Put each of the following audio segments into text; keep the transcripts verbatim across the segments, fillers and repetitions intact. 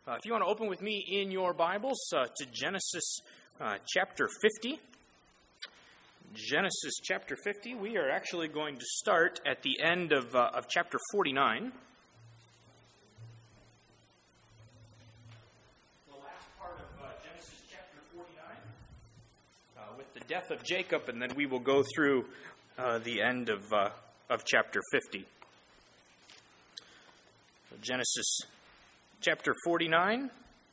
Uh, if you want to open with me in your Bibles uh, to Genesis uh, chapter fifty. Genesis chapter fifty. We are actually going to start at the end of, uh, of chapter forty-nine. The last part of uh, Genesis chapter forty-nine. Uh, with the death of Jacob, and then we will go through uh, the end of, uh, of chapter fifty. So Genesis chapter forty-nine,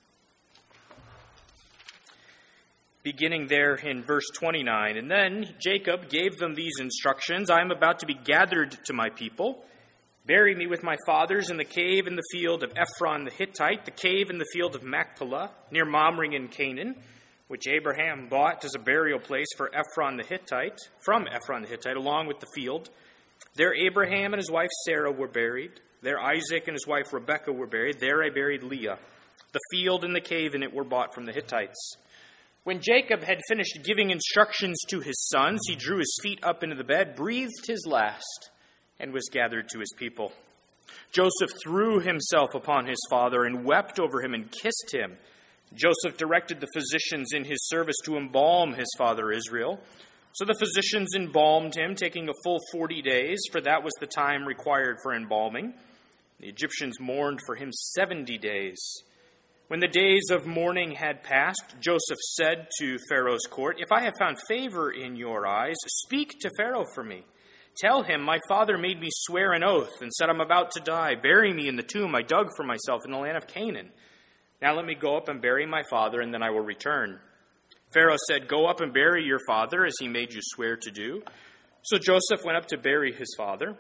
beginning there in verse twenty-nine. And then Jacob gave them these instructions: I am about to be gathered to my people. Bury me with my fathers in the cave in the field of Ephron the Hittite, the cave in the field of Machpelah, near Mamre in Canaan, which Abraham bought as a burial place for Ephron the Hittite, from Ephron the Hittite, along with the field. There Abraham and his wife Sarah were buried. There Isaac and his wife Rebekah were buried. There I buried Leah. The field and the cave in it were bought from the Hittites. When Jacob had finished giving instructions to his sons, he drew his feet up into the bed, breathed his last, and was gathered to his people. Joseph threw himself upon his father and wept over him and kissed him. Joseph directed the physicians in his service to embalm his father Israel. So the physicians embalmed him, taking a full forty days, for that was the time required for embalming. The Egyptians mourned for him seventy days. When the days of mourning had passed, Joseph said to Pharaoh's court, If I have found favor in your eyes, speak to Pharaoh for me. Tell him, my father made me swear an oath and said, I'm about to die. Bury me in the tomb I dug for myself in the land of Canaan. Now let me go up and bury my father, and then I will return. Pharaoh said, Go up and bury your father, as he made you swear to do. So Joseph went up to bury his father.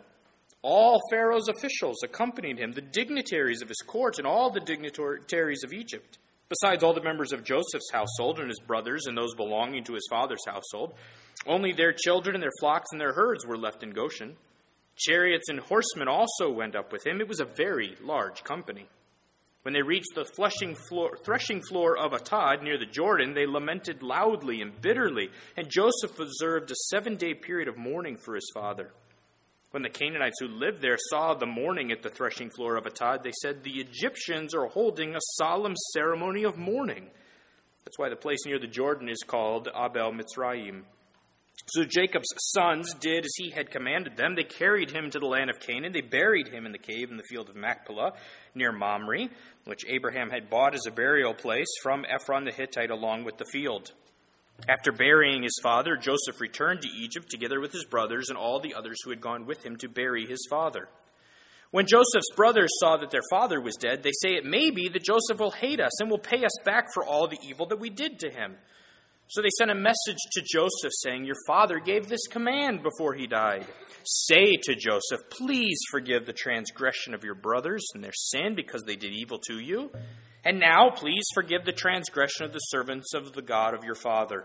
All Pharaoh's officials accompanied him, the dignitaries of his court and all the dignitaries of Egypt, besides all the members of Joseph's household and his brothers and those belonging to his father's household. Only their children and their flocks and their herds were left in Goshen. Chariots and horsemen also went up with him. It was a very large company. When they reached the threshing floor, threshing floor of Atad near the Jordan, they lamented loudly and bitterly, and Joseph observed a seven-day period of mourning for his father. When the Canaanites who lived there saw the mourning at the threshing floor of Atad, they said, The Egyptians are holding a solemn ceremony of mourning. That's why the place near the Jordan is called Abel Mitzrayim. So Jacob's sons did as he had commanded them. They carried him to the land of Canaan. They buried him in the cave in the field of Machpelah, near Mamre, which Abraham had bought as a burial place from Ephron the Hittite along with the field. After burying his father, Joseph returned to Egypt together with his brothers and all the others who had gone with him to bury his father. When Joseph's brothers saw that their father was dead, they say, It may be that Joseph will hate us and will pay us back for all the evil that we did to him. So they sent a message to Joseph saying, Your father gave this command before he died. Say to Joseph, Please forgive the transgression of your brothers and their sin because they did evil to you. And now please forgive the transgression of the servants of the God of your father.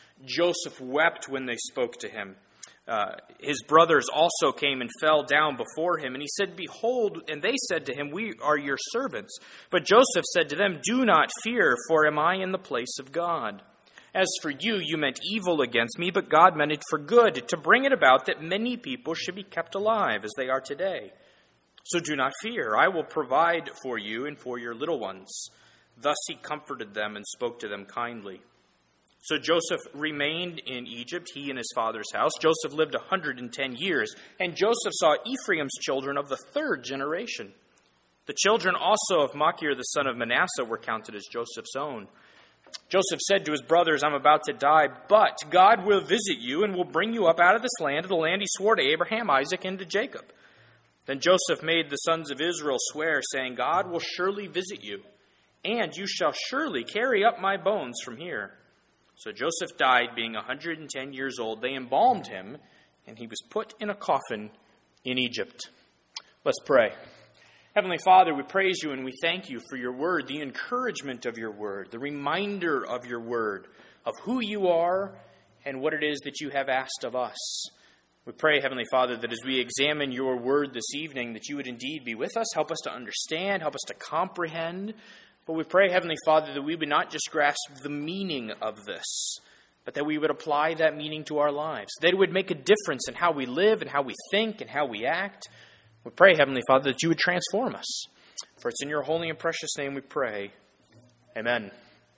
Joseph wept when they spoke to him. Uh, his brothers also came and fell down before him. And he said, Behold, and they said to him, We are your servants. But Joseph said to them, Do not fear, for am I in the place of God? As for you, you meant evil against me, but God meant it for good, to bring it about that many people should be kept alive as they are today. So do not fear, I will provide for you and for your little ones. Thus he comforted them and spoke to them kindly. So Joseph remained in Egypt, he and his father's house. Joseph lived a hundred and ten years, and Joseph saw Ephraim's children of the third generation. The children also of Machir the son of Manasseh were counted as Joseph's own. Joseph said to his brothers, I'm about to die, but God will visit you and will bring you up out of this land, to the land he swore to Abraham, Isaac, and to Jacob. Then Joseph made the sons of Israel swear, saying, God will surely visit you, and you shall surely carry up my bones from here. So Joseph died, being a hundred and ten years old. They embalmed him, and he was put in a coffin in Egypt. Let's pray. Heavenly Father, we praise you and we thank you for your word, the encouragement of your word, the reminder of your word, of who you are and what it is that you have asked of us. We pray, Heavenly Father, that as we examine your word this evening, that you would indeed be with us, help us to understand, help us to comprehend. But we pray, Heavenly Father, that we would not just grasp the meaning of this, but that we would apply that meaning to our lives, that it would make a difference in how we live and how we think and how we act. We pray, Heavenly Father, that you would transform us. For it's in your holy and precious name we pray. Amen.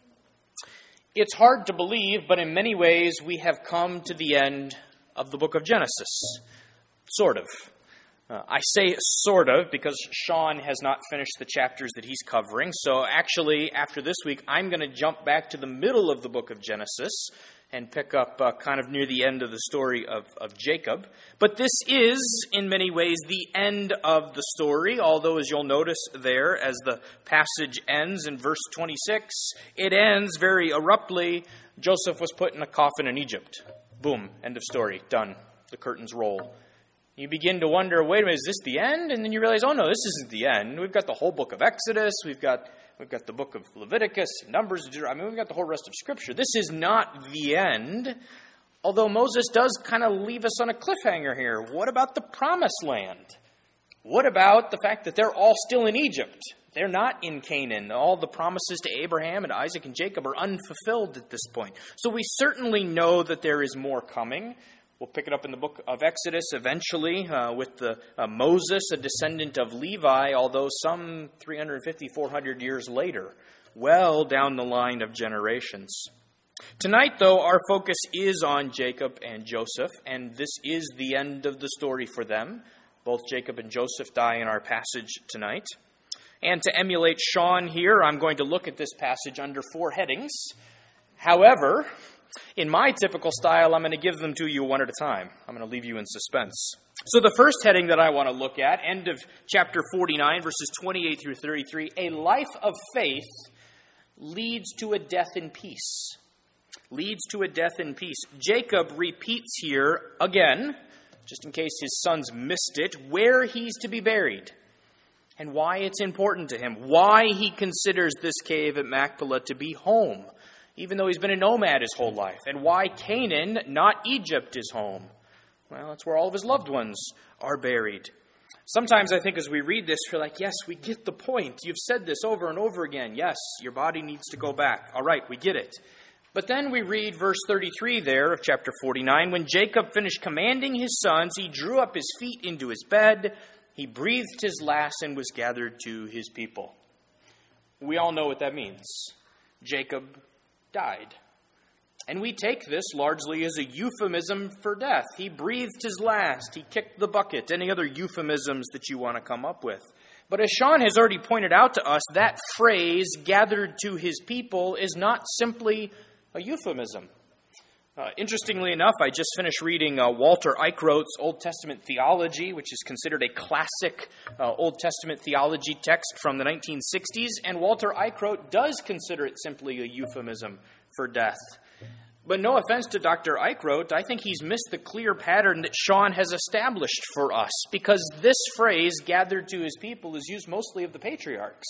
It's hard to believe, but in many ways we have come to the end of the book of Genesis. Sort of. Uh, I say sort of because Sean has not finished the chapters that he's covering. So actually, after this week, I'm going to jump back to the middle of the book of Genesis and pick up uh, kind of near the end of the story of, of Jacob. But this is, in many ways, the end of the story, although as you'll notice there, as the passage ends in verse twenty-six, it ends very abruptly. Joseph was put in a coffin in Egypt. Boom, end of story, done. The curtains roll. You begin to wonder, wait a minute, is this the end? And then you realize, oh no, this isn't the end. We've got the whole book of Exodus, we've got We've got the book of Leviticus, Numbers, I mean, we've got the whole rest of Scripture. This is not the end, although Moses does kind of leave us on a cliffhanger here. What about the promised land? What about the fact that they're all still in Egypt? They're not in Canaan. All the promises to Abraham and Isaac and Jacob are unfulfilled at this point. So we certainly know that there is more coming. We'll pick it up in the book of Exodus eventually uh, with the uh, Moses, a descendant of Levi, although some three fifty, four hundred years later, well down the line of generations. Tonight, though, our focus is on Jacob and Joseph, and this is the end of the story for them. Both Jacob and Joseph die in our passage tonight. And to emulate Sean here, I'm going to look at this passage under four headings. However, in my typical style, I'm going to give them to you one at a time. I'm going to leave you in suspense. So the first heading that I want to look at, end of chapter forty-nine, verses twenty-eight through thirty-three, a life of faith leads to a death in peace. Leads to a death in peace. Jacob repeats here again, just in case his sons missed it, where he's to be buried and why it's important to him, why he considers this cave at Machpelah to be home, even though he's been a nomad his whole life, and why Canaan, not Egypt, is home. Well, that's where all of his loved ones are buried. Sometimes I think as we read this, we're like, yes, we get the point. You've said this over and over again. Yes, your body needs to go back. All right, we get it. But then we read verse thirty-three there of chapter forty-nine. When Jacob finished commanding his sons, he drew up his feet into his bed. He breathed his last and was gathered to his people. We all know what that means. Jacob died. And we take this largely as a euphemism for death. He breathed his last. He kicked the bucket. Any other euphemisms that you want to come up with. But as Sean has already pointed out to us, that phrase, gathered to his people, is not simply a euphemism. Uh, interestingly enough, I just finished reading uh, Walter Eichroth's Old Testament Theology, which is considered a classic uh, Old Testament theology text from the nineteen sixties, and Walter Eichroth does consider it simply a euphemism for death. But no offense to Doctor Eichroth, I think he's missed the clear pattern that Sean has established for us, because this phrase, gathered to his people, is used mostly of the patriarchs,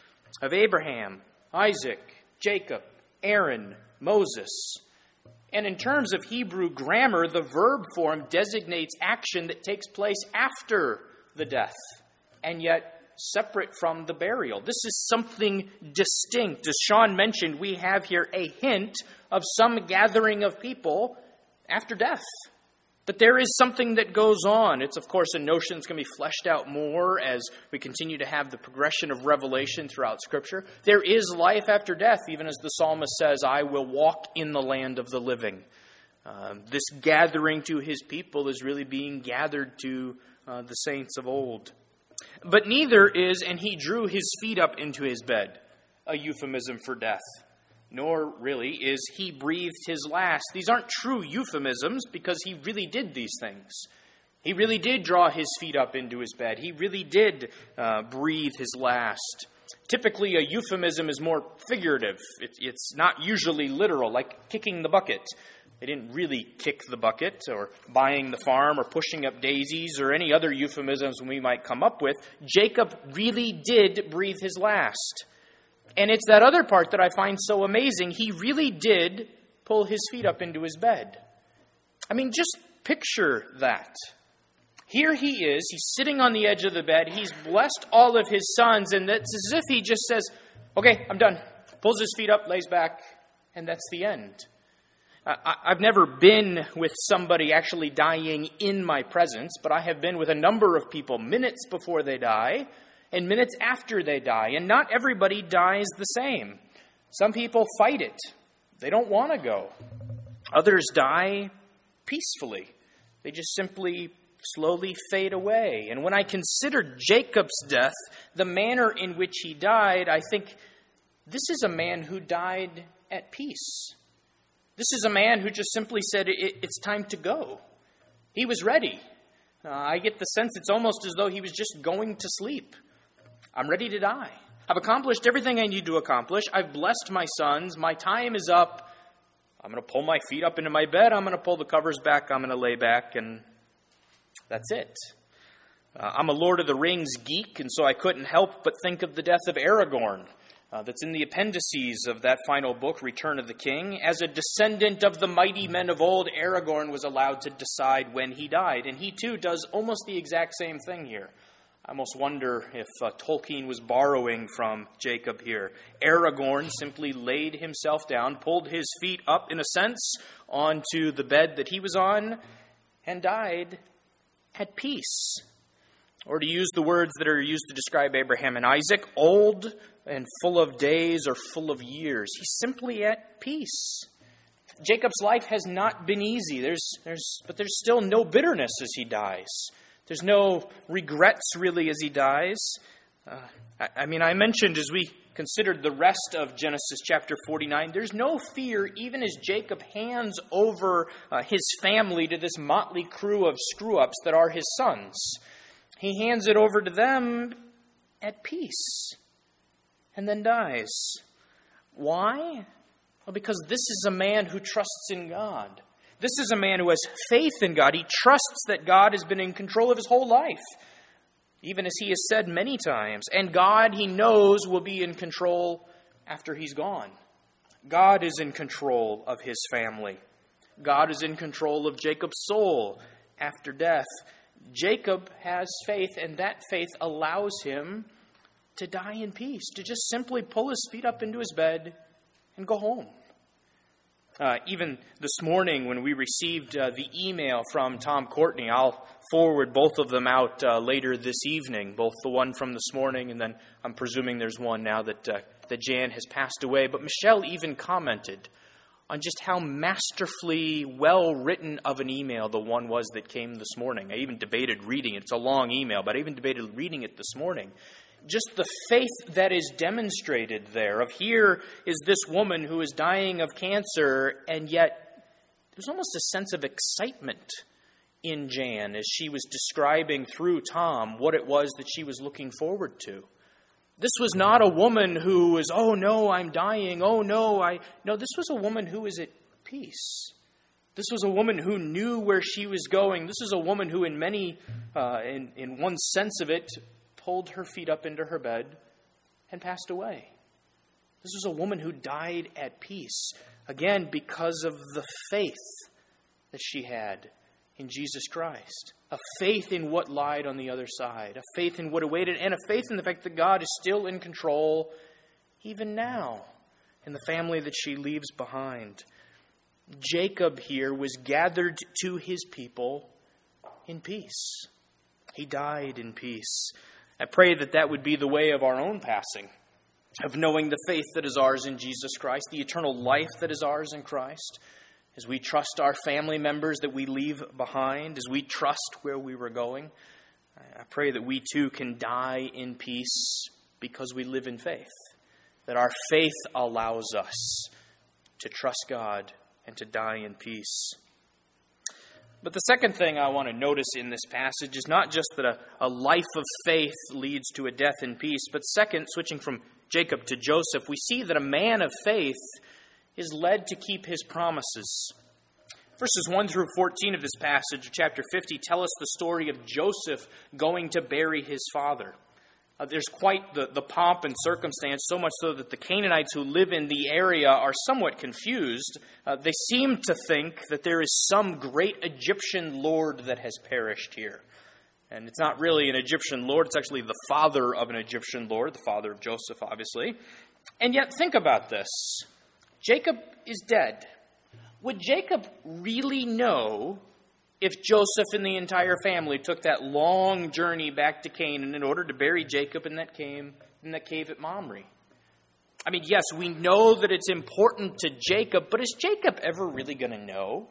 of Abraham, Isaac, Jacob, Aaron, Moses. And in terms of Hebrew grammar, the verb form designates action that takes place after the death, and yet separate from the burial. This is something distinct. As Sean mentioned, we have here a hint of some gathering of people after death. But there is something that goes on. It's, of course, a notion that's going to be fleshed out more as we continue to have the progression of revelation throughout Scripture. There is life after death, even as the psalmist says, I will walk in the land of the living. Um, this gathering to his people is really being gathered to uh, the saints of old. But neither is, and he drew his feet up into his bed, a euphemism for death. Nor, really, is he breathed his last. These aren't true euphemisms because he really did these things. He really did draw his feet up into his bed. He really did uh, breathe his last. Typically, a euphemism is more figurative. It, it's not usually literal, like kicking the bucket. They didn't really kick the bucket, or buying the farm, or pushing up daisies, or any other euphemisms we might come up with. Jacob really did breathe his last. And it's that other part that I find so amazing. He really did pull his feet up into his bed. I mean, just picture that. Here he is. He's sitting on the edge of the bed. He's blessed all of his sons. And it's as if he just says, okay, I'm done. Pulls his feet up, lays back, and that's the end. I, I've never been with somebody actually dying in my presence, but I have been with a number of people minutes before they die. and minutes after they die. And not everybody dies the same. Some people fight it. They don't want to go. Others die peacefully. They just simply slowly fade away. And when I consider Jacob's death, the manner in which he died, I think this is a man who died at peace. This is a man who just simply said, it, it's time to go. He was ready. Uh, I get the sense it's almost as though he was just going to sleep. I'm ready to die. I've accomplished everything I need to accomplish. I've blessed my sons. My time is up. I'm going to pull my feet up into my bed. I'm going to pull the covers back. I'm going to lay back, and that's it. Uh, I'm a Lord of the Rings geek, and so I couldn't help but think of the death of Aragorn. Uh, that's in the appendices of that final book, Return of the King. As a descendant of the mighty men of old, Aragorn was allowed to decide when he died. And he too does almost the exact same thing here. I almost wonder if uh, Tolkien was borrowing from Jacob here. Aragorn simply laid himself down, pulled his feet up in a sense onto the bed that he was on, and died at peace. Or to use the words that are used to describe Abraham and Isaac, old and full of days or full of years. He's simply at peace. Jacob's life has not been easy. There's, there's, but there's still no bitterness as he dies. There's no regrets really as he dies. Uh, I, I mean, I mentioned as we considered the rest of Genesis chapter forty-nine, there's no fear even as Jacob hands over uh, his family to this motley crew of screw-ups that are his sons. He hands it over to them at peace and then dies. Why? Well, because this is a man who trusts in God. This is a man who has faith in God. He trusts that God has been in control of his whole life, even as he has said many times. And God, he knows, will be in control after he's gone. God is in control of his family. God is in control of Jacob's soul after death. Jacob has faith, and that faith allows him to die in peace, to just simply pull his feet up into his bed and go home. Uh, even this morning when we received uh, the email from Tom Courtney, I'll forward both of them out uh, later this evening, both the one from this morning, and then I'm presuming there's one now that, uh, that Jan has passed away. But Michelle even commented on just how masterfully well-written of an email the one was that came this morning. I even debated reading it. It's a long email, but I even debated reading it this morning. Just the faith that is demonstrated there of here is this woman who is dying of cancer, and yet there's almost a sense of excitement in Jan as she was describing through Tom what it was that she was looking forward to. This was not a woman who was, oh no, I'm dying, oh no, I... No, this was a woman who was at peace. This was a woman who knew where she was going. This is a woman who in many, uh, in, in one sense of it, pulled her feet up into her bed and passed away. This was a woman who died at peace, again, because of the faith that she had in Jesus Christ, a faith in what lied on the other side, a faith in what awaited, and a faith in the fact that God is still in control even now in the family that she leaves behind. Jacob here was gathered to his people in peace. He died in peace. I pray that that would be the way of our own passing, of knowing the faith that is ours in Jesus Christ, the eternal life that is ours in Christ, as we trust our family members that we leave behind, as we trust where we were going. I pray that we too can die in peace because we live in faith, that our faith allows us to trust God and to die in peace. But the second thing I want to notice in this passage is not just that a, a life of faith leads to a death in peace, but second, switching from Jacob to Joseph, we see that a man of faith is led to keep his promises. Verses one through fourteen of this passage, chapter fifty, tell us the story of Joseph going to bury his father. Uh, there's quite the, the pomp and circumstance, so much so that the Canaanites who live in the area are somewhat confused. Uh, they seem to think that there is some great Egyptian lord that has perished here. And it's not really an Egyptian lord, it's actually the father of an Egyptian lord, the father of Joseph, obviously. And yet, think about this. Jacob is dead. Would Jacob really know if Joseph and the entire family took that long journey back to Canaan in order to bury Jacob in that cave, in that cave at Mamre? I mean, yes, we know that it's important to Jacob, but is Jacob ever really going to know?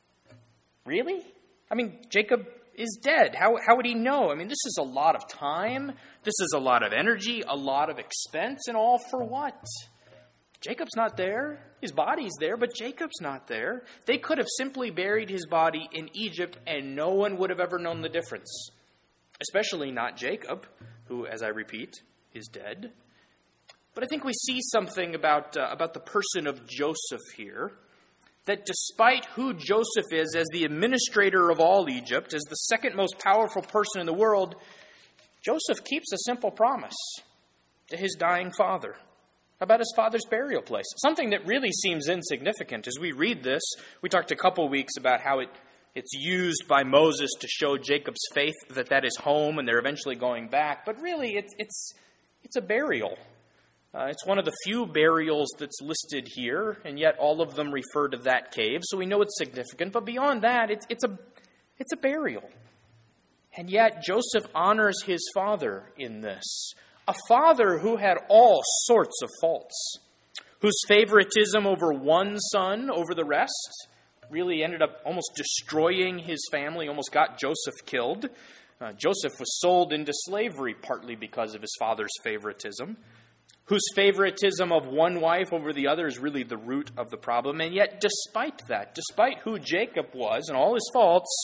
Really? I mean, Jacob is dead. How, how would he know? I mean, this is a lot of time. This is a lot of energy, a lot of expense, and all for what? Jacob's not there. His body's there, but Jacob's not there. They could have simply buried his body in Egypt, and no one would have ever known the difference. Especially not Jacob, who, as I repeat, is dead. But I think we see something about, uh, about the person of Joseph here, that despite who Joseph is as the administrator of all Egypt, as the second most powerful person in the world, Joseph keeps a simple promise to his dying father about his father's burial place. Something that really seems insignificant. As we read this, we talked a couple weeks about how it, it's used by Moses to show Jacob's faith that that is home and they're eventually going back. But really, it's, it's, it's a burial. Uh, it's one of the few burials that's listed here, and yet all of them refer to that cave, so we know it's significant. But beyond that, it's, it's, a, it's a burial. And yet Joseph honors his father in this. A father who had all sorts of faults, whose favoritism over one son over the rest really ended up almost destroying his family, almost got Joseph killed. Uh, Joseph was sold into slavery partly because of his father's favoritism, whose favoritism of one wife over the other is really the root of the problem. And yet, despite that, despite who Jacob was and all his faults,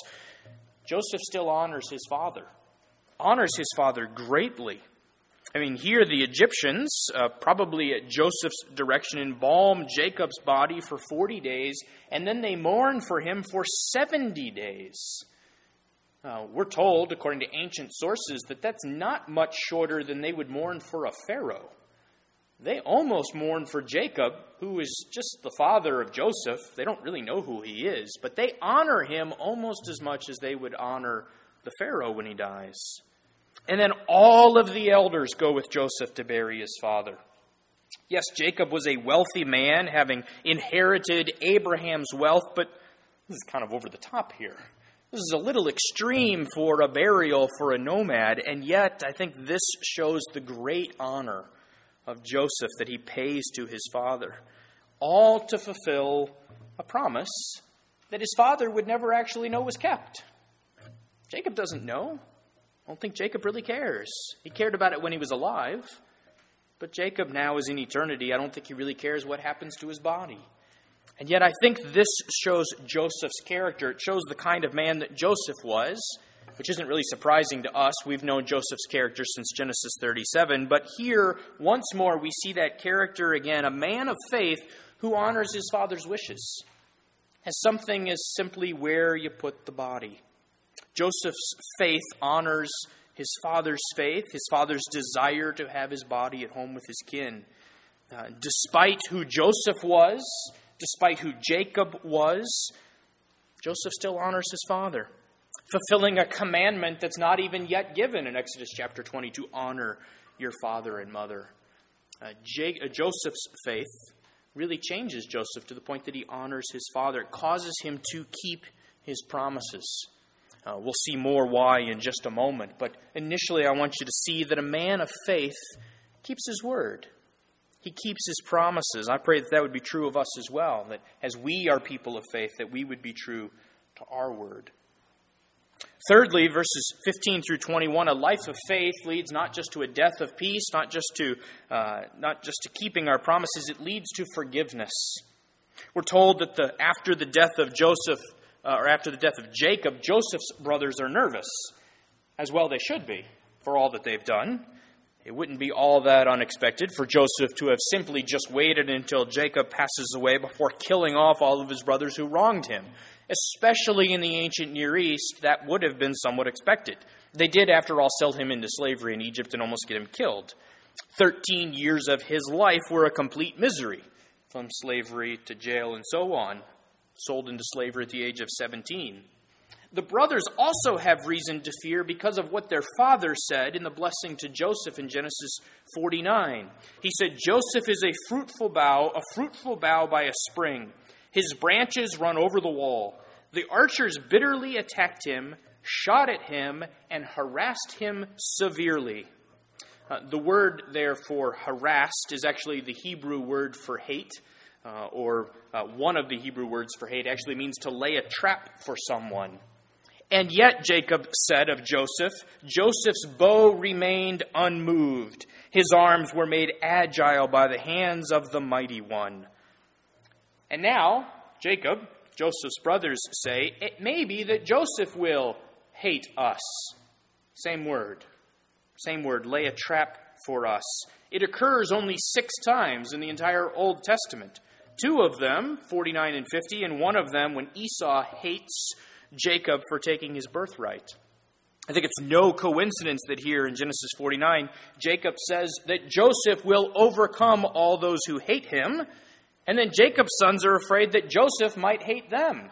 Joseph still honors his father, honors his father greatly. I mean, here the Egyptians, uh, probably at Joseph's direction, embalm Jacob's body for forty days, and then they mourn for him for seventy days. Uh, we're told, according to ancient sources, that that's not much shorter than they would mourn for a pharaoh. They almost mourn for Jacob, who is just the father of Joseph. They don't really know who he is, but they honor him almost as much as they would honor the Pharaoh when he dies. And then all of the elders go with Joseph to bury his father. Yes, Jacob was a wealthy man, having inherited Abraham's wealth, but this is kind of over the top here. This is a little extreme for a burial for a nomad, and yet I think this shows the great honor of Joseph that he pays to his father, all to fulfill a promise that his father would never actually know was kept. Jacob doesn't know. I don't think Jacob really cares. He cared about it when he was alive, but Jacob now is in eternity. I don't think he really cares what happens to his body. And yet I think this shows Joseph's character. It shows the kind of man that Joseph was, which isn't really surprising to us. We've known Joseph's character since Genesis thirty-seven. But here, once more, we see that character again, a man of faith who honors his father's wishes, as something as simply where you put the body. Joseph's faith honors his father's faith, his father's desire to have his body at home with his kin. Uh, despite who Joseph was, despite who Jacob was, Joseph still honors his father, fulfilling a commandment that's not even yet given in Exodus chapter twenty, to honor your father and mother. Uh, J- uh, Joseph's faith really changes Joseph to the point that he honors his father. It causes him to keep his promises. Uh, we'll see more why in just a moment, but initially I want you to see that a man of faith keeps his word. He keeps his promises. I pray that that would be true of us as well, that as we are people of faith, that we would be true to our word. Thirdly, verses fifteen through twenty-one, a life of faith leads not just to a death of peace, not just to uh, not just to keeping our promises, it leads to forgiveness. We're told that the after the death of Joseph, uh, or after the death of Jacob, Joseph's brothers are nervous, as well they should be, for all that they've done. It wouldn't be all that unexpected for Joseph to have simply just waited until Jacob passes away before killing off all of his brothers who wronged him. Especially in the ancient Near East, that would have been somewhat expected. They did, after all, sell him into slavery in Egypt and almost get him killed. Thirteen years of his life were a complete misery, from slavery to jail and so on, sold into slavery at the age of seventeen. The brothers also have reason to fear because of what their father said in the blessing to Joseph in Genesis forty-nine. He said, Joseph is a fruitful bough, a fruitful bough by a spring. His branches run over the wall. The archers bitterly attacked him, shot at him, and harassed him severely. Uh, the word there for harassed is actually the Hebrew word for hate, uh, or uh, one of the Hebrew words for hate actually means to lay a trap for someone. And yet, Jacob said of Joseph, Joseph's bow remained unmoved. His arms were made agile by the hands of the mighty one. And now, Jacob, Joseph's brothers say, it may be that Joseph will hate us. Same word. Same word, lay a trap for us. It occurs only six times in the entire Old Testament. Two of them, forty-nine and fifty, and one of them when Esau hates Jacob for taking his birthright. I think it's no coincidence that here in Genesis forty-nine, Jacob says that Joseph will overcome all those who hate him, and then Jacob's sons are afraid that Joseph might hate them.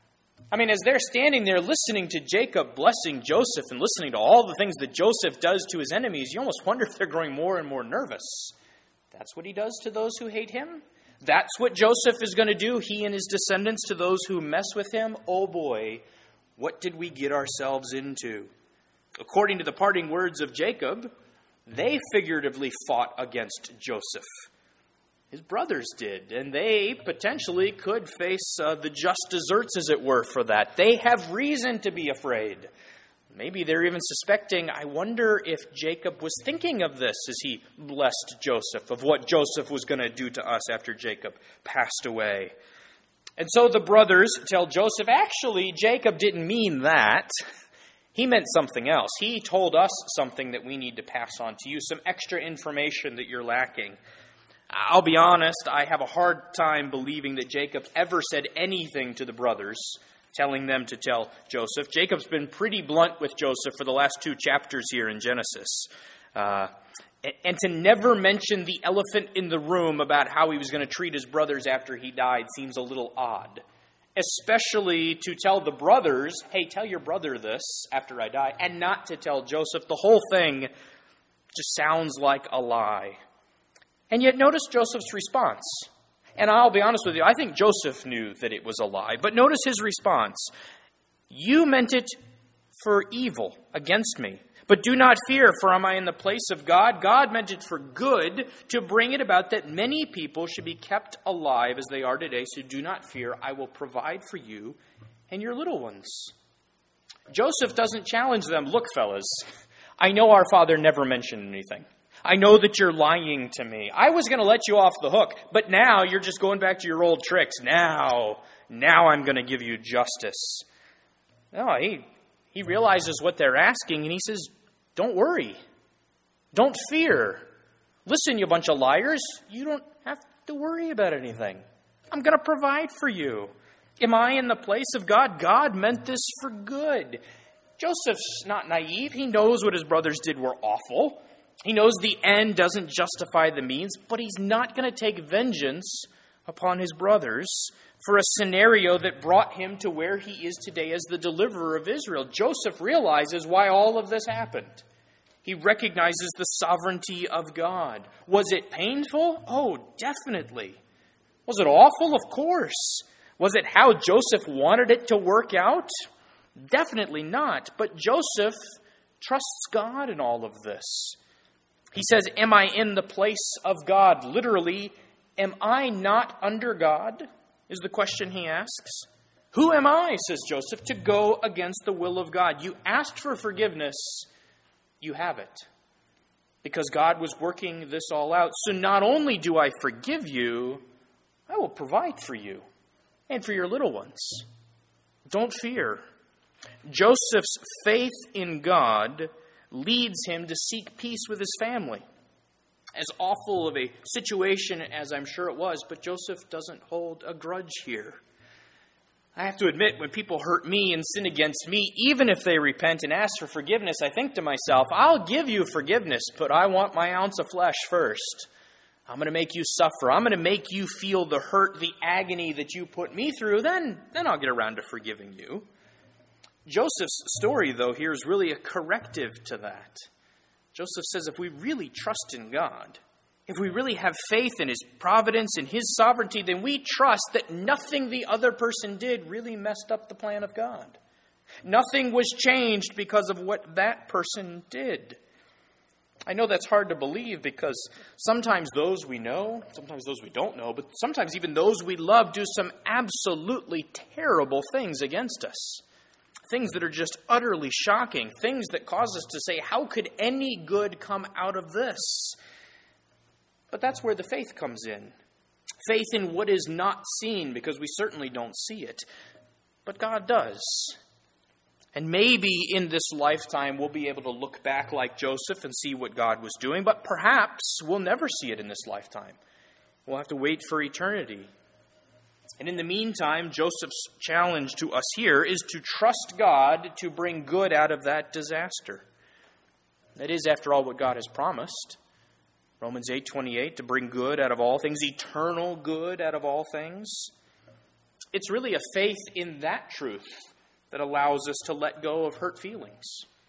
I mean, as they're standing there listening to Jacob blessing Joseph and listening to all the things that Joseph does to his enemies, you almost wonder if they're growing more and more nervous. That's what he does to those who hate him? That's what Joseph is going to do, he and his descendants, to those who mess with him? Oh boy, what did we get ourselves into? According to the parting words of Jacob, they figuratively fought against Joseph. His brothers did, and they potentially could face uh, the just deserts, as it were, for that. They have reason to be afraid. Maybe they're even suspecting, I wonder if Jacob was thinking of this as he blessed Joseph, of what Joseph was going to do to us after Jacob passed away. And so the brothers tell Joseph, actually, Jacob didn't mean that. He meant something else. He told us something that we need to pass on to you, some extra information that you're lacking. I'll be honest, I have a hard time believing that Jacob ever said anything to the brothers, telling them to tell Joseph. Jacob's been pretty blunt with Joseph for the last two chapters here in Genesis. Uh, and to never mention the elephant in the room about how he was going to treat his brothers after he died seems a little odd. Especially to tell the brothers, hey, tell your brother this after I die, and not to tell Joseph. The whole thing just sounds like a lie. And yet notice Joseph's response. And I'll be honest with you, I think Joseph knew that it was a lie. But notice his response. You meant it for evil against me. But do not fear, for am I in the place of God? God meant it for good, to bring it about that many people should be kept alive as they are today. So do not fear, I will provide for you and your little ones. Joseph doesn't challenge them. Look, fellas, I know our father never mentioned anything. I know that you're lying to me. I was going to let you off the hook, but now you're just going back to your old tricks. Now, now I'm going to give you justice. No, he, he realizes what they're asking, and he says, don't worry. Don't fear. Listen, you bunch of liars. You don't have to worry about anything. I'm going to provide for you. Am I in the place of God? God meant this for good. Joseph's not naive. He knows what his brothers did were awful. He knows the end doesn't justify the means, but he's not going to take vengeance upon his brothers for a scenario that brought him to where he is today as the deliverer of Israel. Joseph realizes why all of this happened. He recognizes the sovereignty of God. Was it painful? Oh, definitely. Was it awful? Of course. Was it how Joseph wanted it to work out? Definitely not. But Joseph trusts God in all of this. He says, am I in the place of God? Literally, am I not under God? Is the question he asks. Who am I, says Joseph, to go against the will of God? You asked for forgiveness. You have it. Because God was working this all out. So not only do I forgive you, I will provide for you and for your little ones. Don't fear. Joseph's faith in God leads him to seek peace with his family. As awful of a situation as I'm sure it was, but Joseph doesn't hold a grudge here. I have to admit, when people hurt me and sin against me, even if they repent and ask for forgiveness, I think to myself, I'll give you forgiveness, but I want my ounce of flesh first. I'm going to make you suffer. I'm going to make you feel the hurt, the agony that you put me through. Then, then I'll get around to forgiving you. Joseph's story, though, here is really a corrective to that. Joseph says if we really trust in God, if we really have faith in his providence and his sovereignty, then we trust that nothing the other person did really messed up the plan of God. Nothing was changed because of what that person did. I know that's hard to believe because sometimes those we know, sometimes those we don't know, but sometimes even those we love do some absolutely terrible things against us. Things that are just utterly shocking. Things that cause us to say, how could any good come out of this? But that's where the faith comes in. Faith in what is not seen, because we certainly don't see it. But God does. And maybe in this lifetime we'll be able to look back like Joseph and see what God was doing, but perhaps we'll never see it in this lifetime. We'll have to wait for eternity. And in the meantime, Joseph's challenge to us here is to trust God to bring good out of that disaster. That is, after all, what God has promised. Romans eight twenty-eight, to bring good out of all things, eternal good out of all things. It's really a faith in that truth that allows us to let go of hurt feelings,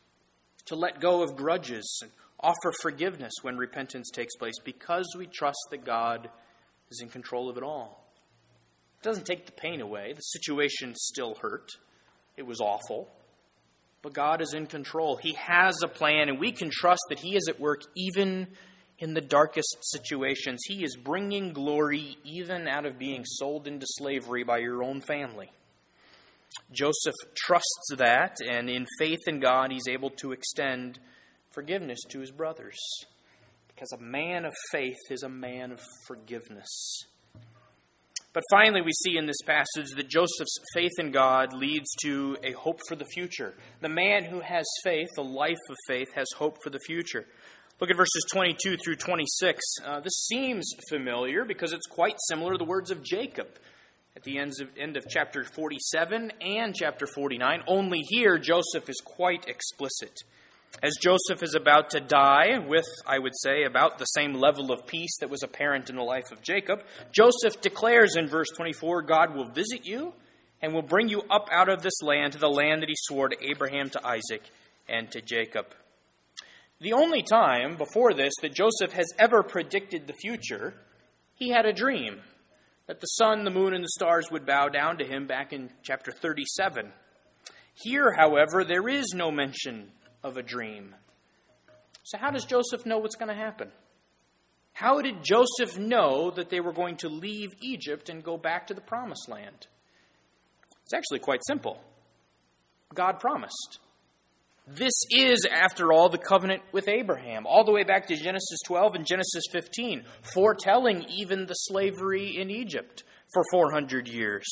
to let go of grudges, and offer forgiveness when repentance takes place, because we trust that God is in control of it all. It doesn't take the pain away. The situation still hurt. It was awful. But God is in control. He has a plan, and we can trust that He is at work even in the darkest situations. He is bringing glory even out of being sold into slavery by your own family. Joseph trusts that, and in faith in God, he's able to extend forgiveness to his brothers. Because a man of faith is a man of forgiveness. But finally, we see in this passage that Joseph's faith in God leads to a hope for the future. The man who has faith, a life of faith, has hope for the future. Look at verses twenty-two through twenty-six. Uh, this seems familiar because it's quite similar to the words of Jacob at the ends of, end of chapter forty-seven and chapter forty-nine. Only here, Joseph is quite explicit. As Joseph is about to die with, I would say, about the same level of peace that was apparent in the life of Jacob, Joseph declares in verse twenty-four, God will visit you and will bring you up out of this land to the land that he swore to Abraham, to Isaac, and to Jacob. The only time before this that Joseph has ever predicted the future, he had a dream that the sun, the moon, and the stars would bow down to him back in chapter thirty-seven. Here, however, there is no mention of a dream. So how does Joseph know what's going to happen? How did Joseph know that they were going to leave Egypt and go back to the promised land? It's actually quite simple. God promised. This is, after all, the covenant with Abraham, all the way back to Genesis twelve and Genesis fifteen, foretelling even the slavery in Egypt for four hundred years,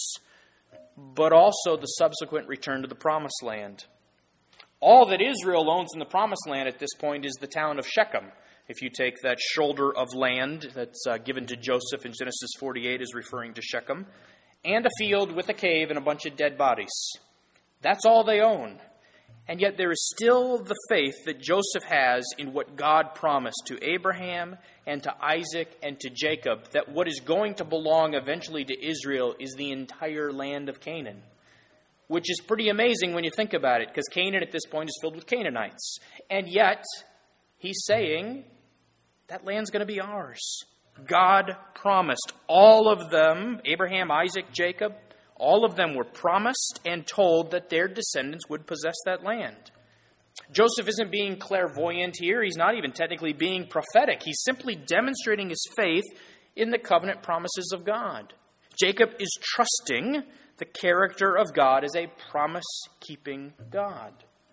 but also the subsequent return to the promised land. All that Israel owns in the promised land at this point is the town of Shechem. If you take that shoulder of land that's uh, given to Joseph in Genesis forty-eight is referring to Shechem, and a field with a cave and a bunch of dead bodies. That's all they own. And yet there is still the faith that Joseph has in what God promised to Abraham and to Isaac and to Jacob, that what is going to belong eventually to Israel is the entire land of Canaan. Which is pretty amazing when you think about it, because Canaan at this point is filled with Canaanites. And yet, he's saying, that land's going to be ours. God promised all of them, Abraham, Isaac, Jacob, all of them were promised and told that their descendants would possess that land. Joseph isn't being clairvoyant here. He's not even technically being prophetic. He's simply demonstrating his faith in the covenant promises of God. Jacob is trusting the character of God as a promise-keeping God.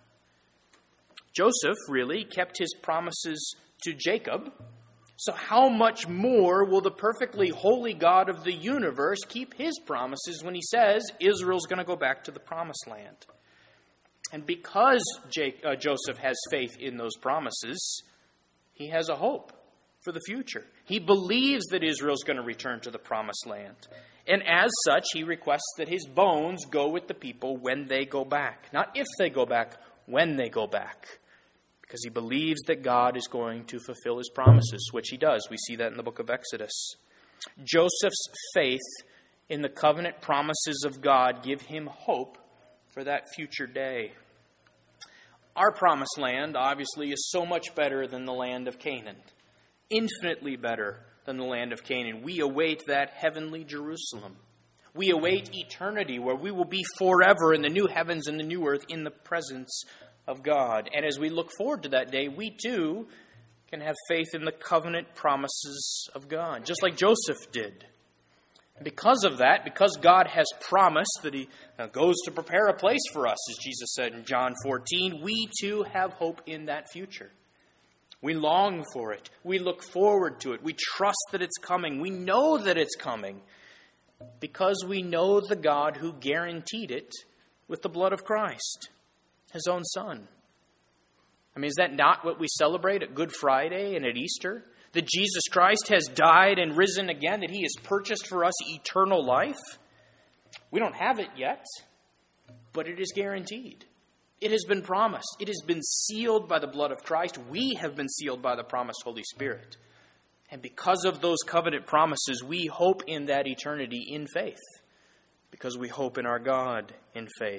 Joseph really kept his promises to Jacob. So how much more will the perfectly holy God of the universe keep his promises when he says Israel's going to go back to the promised land? And because Jake, uh, Joseph has faith in those promises, he has a hope for the future. He believes that Israel's going to return to the promised land. And as such, he requests that his bones go with the people when they go back. Not if they go back, when they go back. Because he believes that God is going to fulfill his promises, which he does. We see that in the book of Exodus. Joseph's faith in the covenant promises of God give him hope for that future day. Our promised land, obviously, is so much better than the land of Canaan. infinitely better than the land of Canaan. We await that heavenly Jerusalem. We await eternity where we will be forever in the new heavens and the new earth in the presence of God. And as we look forward to that day, we too can have faith in the covenant promises of God, just like Joseph did. And because of that, because God has promised that he goes to prepare a place for us, as Jesus said in John fourteen, we too have hope in that future. We long for it. We look forward to it. We trust that it's coming. We know that it's coming because we know the God who guaranteed it with the blood of Christ, his own Son. I mean, is that not what we celebrate at Good Friday and at Easter? That Jesus Christ has died and risen again, that he has purchased for us eternal life? We don't have it yet, but it is guaranteed. It has been promised. It has been sealed by the blood of Christ. We have been sealed by the promised Holy Spirit. And because of those covenant promises, we hope in that eternity in faith, because we hope in our God in faith.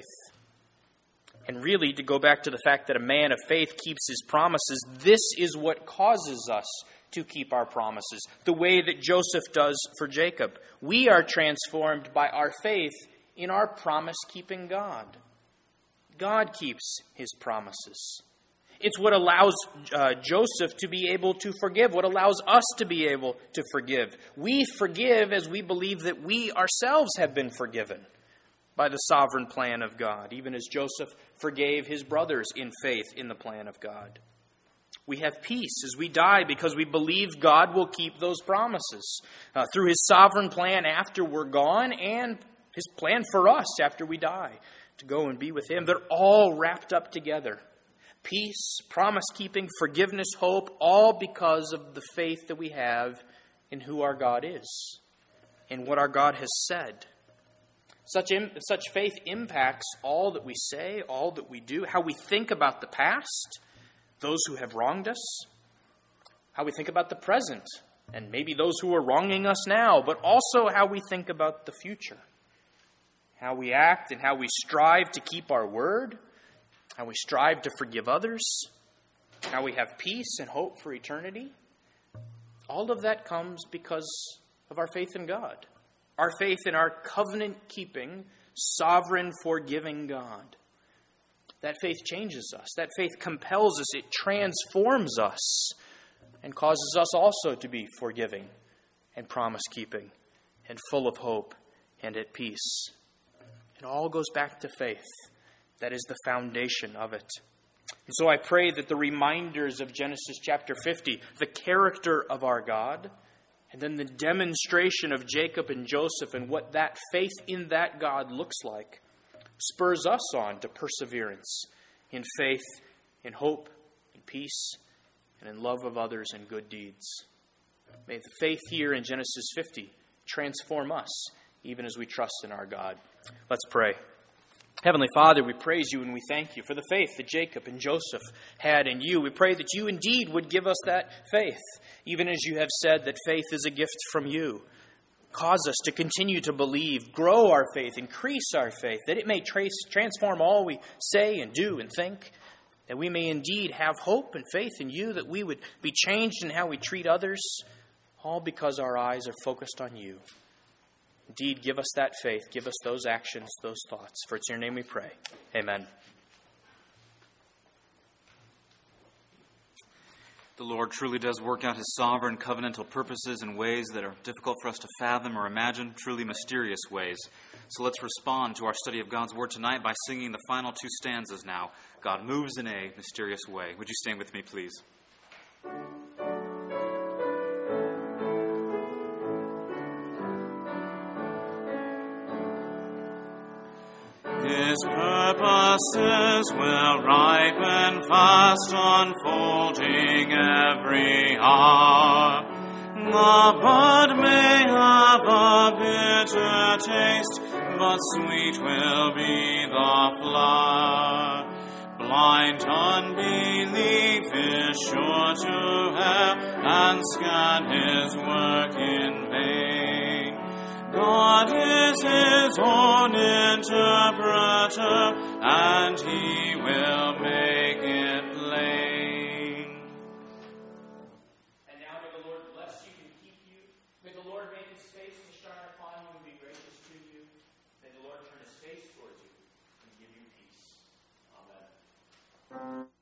And really, to go back to the fact that a man of faith keeps his promises, this is what causes us to keep our promises, the way that Joseph does for Jacob. We are transformed by our faith in our promise-keeping God. God keeps his promises. It's what allows uh, Joseph to be able to forgive, what allows us to be able to forgive. We forgive as we believe that we ourselves have been forgiven by the sovereign plan of God, even as Joseph forgave his brothers in faith in the plan of God. We have peace as we die because we believe God will keep those promises uh, through his sovereign plan after we're gone and his plan for us after we die to go and be with him. They're all wrapped up together. Peace, promise-keeping, forgiveness, hope, all because of the faith that we have in who our God is and what our God has said. Such, im- such faith impacts all that we say, all that we do, how we think about the past, those who have wronged us, how we think about the present, and maybe those who are wronging us now, but also how we think about the future, how we act and how we strive to keep our word, how we strive to forgive others, how we have peace and hope for eternity. All of that comes because of our faith in God, our faith in our covenant-keeping, sovereign, forgiving God. That faith changes us. That faith compels us. It transforms us and causes us also to be forgiving and promise-keeping and full of hope and at peace. It all goes back to faith. That is the foundation of it. And so I pray that the reminders of Genesis chapter fifty, the character of our God, and then the demonstration of Jacob and Joseph and what that faith in that God looks like, spurs us on to perseverance in faith, in hope, in peace, and in love of others and good deeds. May the faith here in Genesis fifty transform us, even as we trust in our God. Let's pray. Heavenly Father, we praise you and we thank you for the faith that Jacob and Joseph had in you. We pray that you indeed would give us that faith, even as you have said that faith is a gift from you. Cause us to continue to believe, grow our faith, increase our faith, that it may trace, transform all we say and do and think, that we may indeed have hope and faith in you, that we would be changed in how we treat others, all because our eyes are focused on you. Indeed, give us that faith, give us those actions, those thoughts. For it's in your name we pray. Amen. The Lord truly does work out his sovereign covenantal purposes in ways that are difficult for us to fathom or imagine, truly mysterious ways. So let's respond to our study of God's Word tonight by singing the final two stanzas now. God moves in a mysterious way. Would you stand with me, please? His purposes will ripen fast, unfolding every hour. The bud may have a bitter taste, but sweet will be the flower. Blind unbelief is sure to err and scan his work in vain. God is his own interpreter, and he will make it plain. And now may the make his face to shine upon you and be gracious to you. May the Lord turn his face towards you and give you peace. Amen.